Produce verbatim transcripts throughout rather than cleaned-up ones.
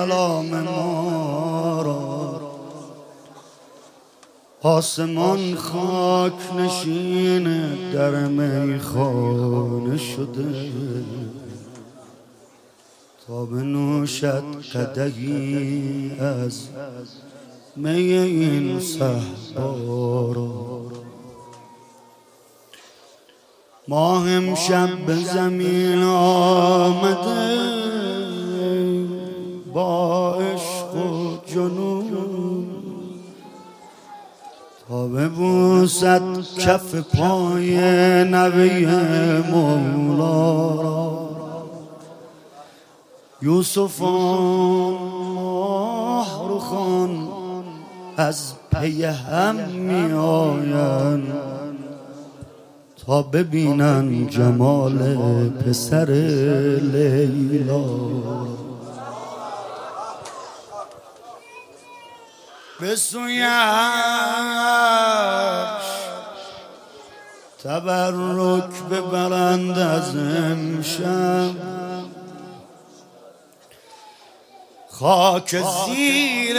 سلام ما را، آسمان خاک نشین در میخانه شده تا بنوشد قدحی از می این صحبا را. ماه امشب به زمین آمده با عشق و جنون تا ببوسد کف پای نبی مولا را. یوسفان ماه رخان از پی هم می آیند تا ببینن جمال پسر لیلا. به سویش تبرک ببرند از امشب، خاک زیر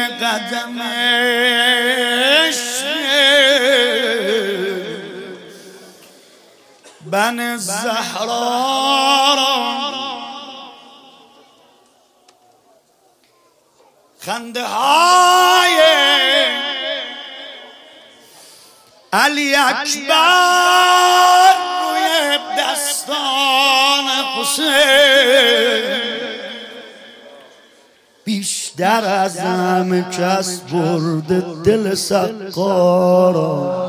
قدمش بن زهرا را. خنده های علی اکبر روی دستان حسین بیشتر از همه کس برده دل سقا را.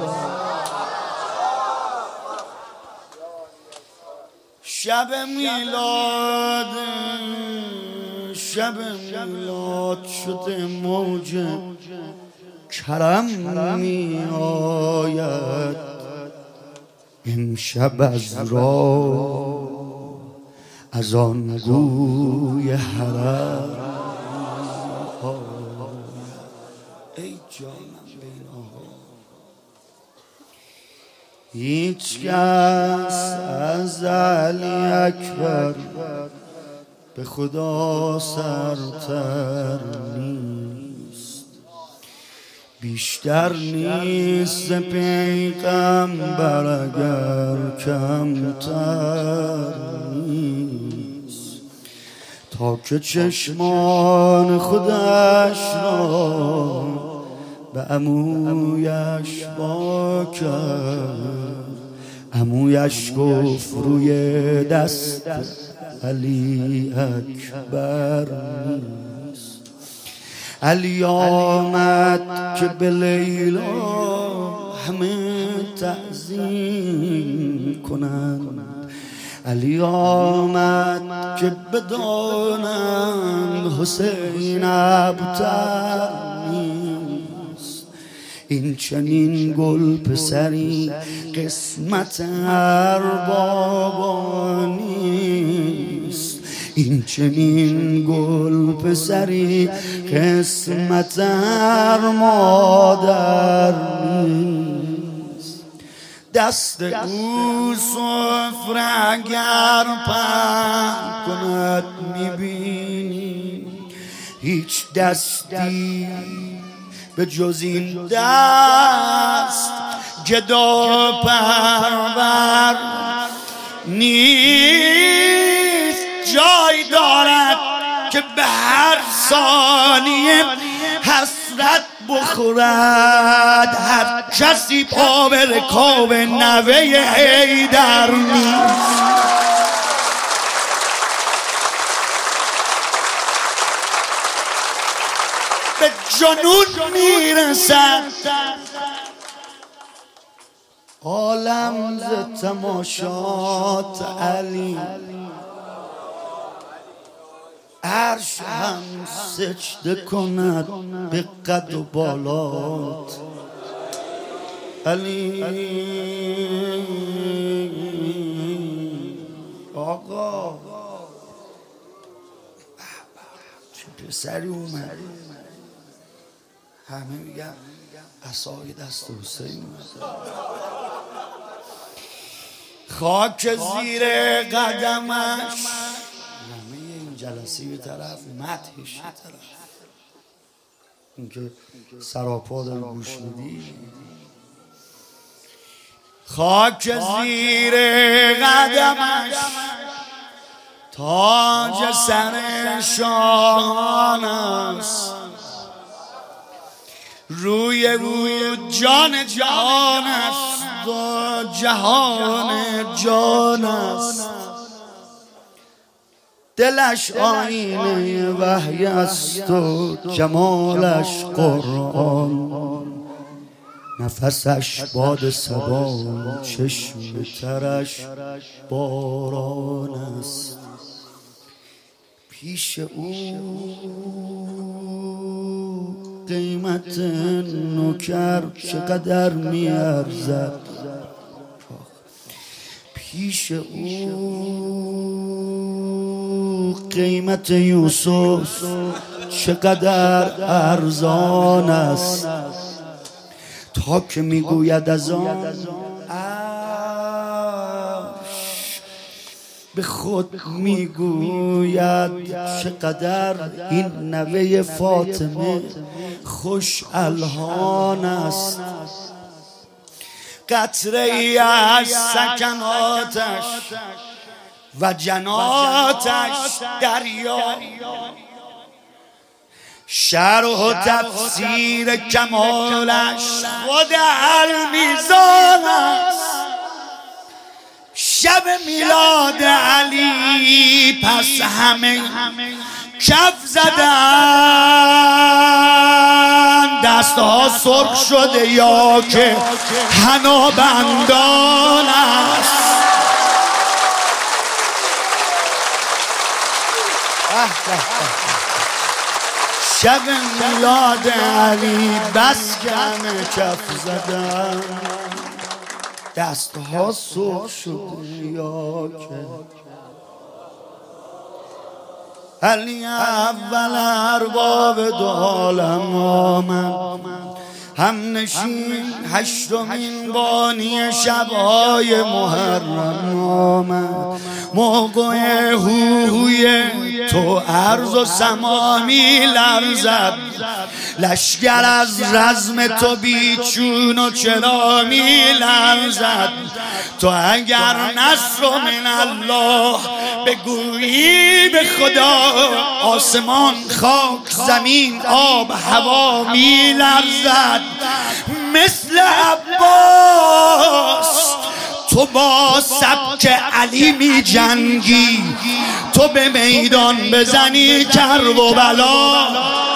شب میلاد شب میلاد شده موج کرم می آید امشب از راه از آن گوی حرم. ای جانم بیناها هیچ کس از علی اکبر به خدا سرتر نیست، بیشتر نیست پیغمبر اگر کمتر نیست، تا که چشمان خودش را به عمویش با کرد. عمویش گفت روی دست علی اکبر نیست. علی آمد که به لیلا همه تعظیم کنند. علی آمد که بدانند حسین ابتر نیست. این چنین گل پسری قسمت اربابا نیست. این چنین گل پسری قسمت ار مادر نیست. دست او سفره اگر پهن کند میبینی هیچ دستی به جز این دست جدا پرور نیست. جای دارد که به هر ثانیه حسرت بخورد هر کسی پا به رکاب نوه حیدر نیست. به جنون میرسد عالم ز تماشات علی، عرش هم سجده کند به قد و بالات علی. آقا چه پسری اومد، همه میگن عصای دست حسین اومد. خاک زیر قدمش جلسه یه طرف، مدحش یه طرف، اینکه سراپا داری گوش میدی. خاک زیر قدمش تاج سر شاهان است، روی او جان جهان است و جهان جان است. دلش آینه وحی است و جمالش قرآن، نفسش باد صبا، چشم ترش باران است. پیش او قیمت نوکر چقدر میارزد، پیش او قیمت یوسف چقدر ارزان است. تا که میگوید از آن عرش به خود میگوید چقدر این نوه فاطمه خوش الهان است. قطره ای از سکناتش و جناتش دریا، شرح و تفسیر کمالش خود المیزان است. شب میلاد علی پس همه کف زدن، دستها سرخ شده یا که حنا بندان است. شب میلاد علی بس که همه کف زدن، دستها سرخ شده یا که علی اول ارباب دو عالم آمد، هم نشین هشتمین بانی شبهای محرم آمد. موقع هوی تو عرض و سما می لرزد، لشگر از رزم تو بیچون و چرا می لرزد. تو اگر نصر من الله بگویی به خدا، آسمان خاک زمین آب هوا می لرزد. مثل عباس تو با سبک علی می جنگی، تو به میدان بزنی کرب و بلا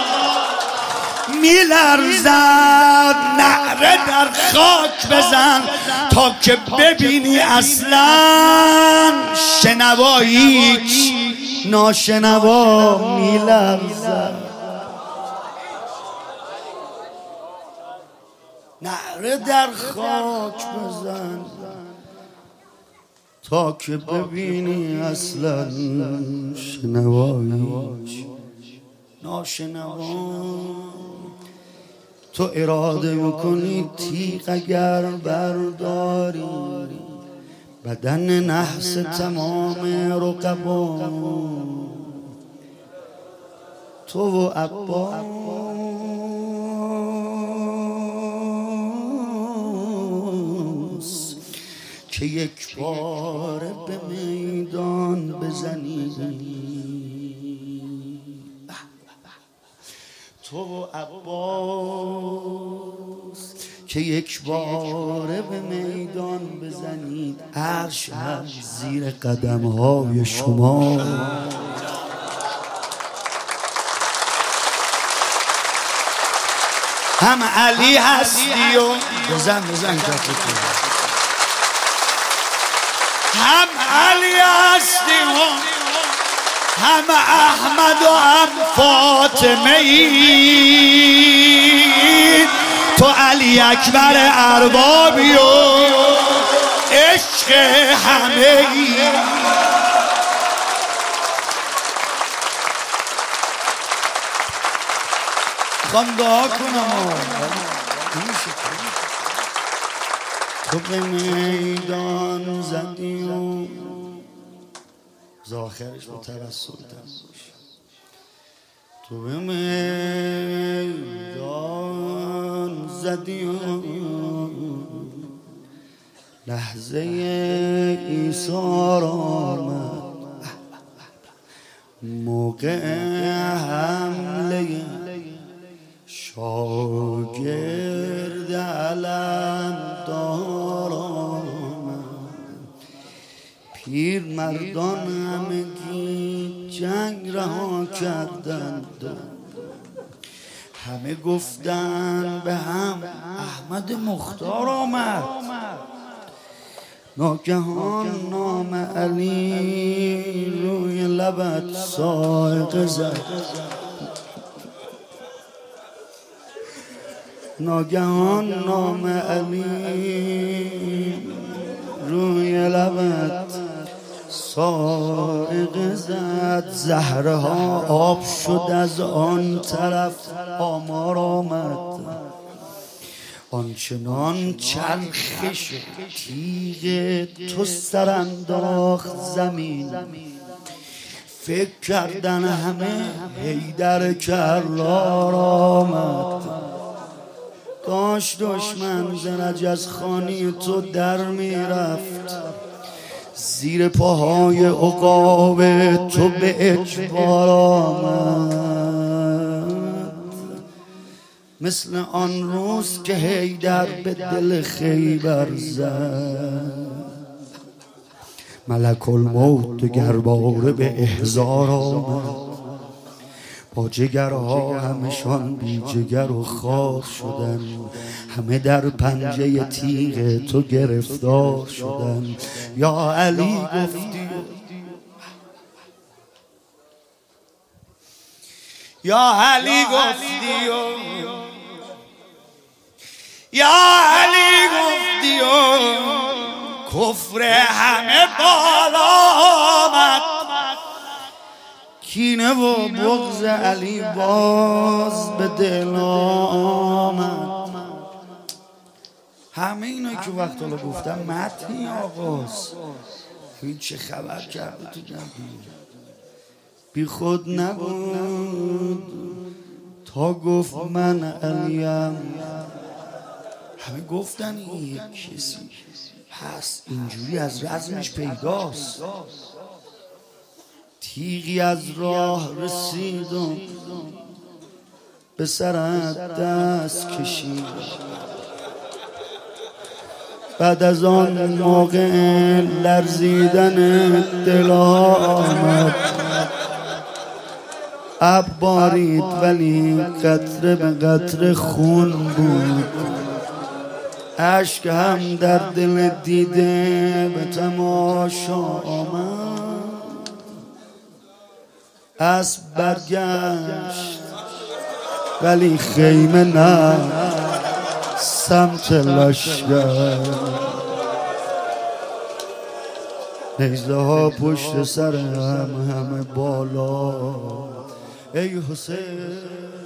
می لرزد. نعره در خاک بزن تا که ببینی اصلا شنواییچ ناشنوا می لرزد. نعره در خاک بزن تا که ببینی اصلا شنوایی ناشنوا. تو اراده میکنی تیغ اگر برداری، بدن نحس تمام رقبا. تو و عباس که یک بار به میدان بزنی، تو و عباس که یک بار به میدان بزنید، عرش هست زیر قدم‌های شما. هم علی هستی و بزن بزن کفتون، هم علی هستی و هم احمد و هم فاطمه ای. تو علی اکبر اربابی و عشق همه ای. خواهم دعا کنم تو به میدان زدی و زاخرش با توسل تو به میدان زدی و لحظه ایثار آمد، موقع حمله شاگرد علمدار آمد. پیر مردان همگی جنگ رها کردند، همه گفتند به هم احمد مختار آمد. ناگهان نام علی روی لبت صاعقه زد، ناگهان نام علی روی لبت صاعقه زد. زهره ها آب شد از آن طرف آمار آمد، آنچنان چرخش تیغ تو سر انداخت زمین. فکر کردن همه حیدر کرار آمد. داشت دشمن ز نجزخانی تو در میرفت، زیر پاهای عقاب تو به اجبار آمد. مثل آن روز که حیدر به دل خیبر زد، ملک الموت گرباره به احضار آمد. با جگرها همشان بی جگر و خار شدن، همه در پنجه تیغ تو گرفتار شدن. یا علی گفتی یا علی گفتی یا علی گفتی کفر همه بالا آمد. کینه و بغض علی باز به دل آمد. همه اینا که وقت حالا گفتم متنی آقاست، این چه خبر کرده تو جمعی بی خود نبود تا گفت من علیم. همه گفتن این یک کسی هست، اینجوری از رزمش پیداست. تیغی از راه رسید و به سرت دست کشید. بعد از آن موقع لرزیدن دل آمد، ابر بارید ولی قطره به قطره خون بود. اشک هم در دل دیده به تماشا آمد. اسب برگشت ولی خیمه نه سمت لشگر. نیزه ها پشت سر هم همه بالا. ای حسین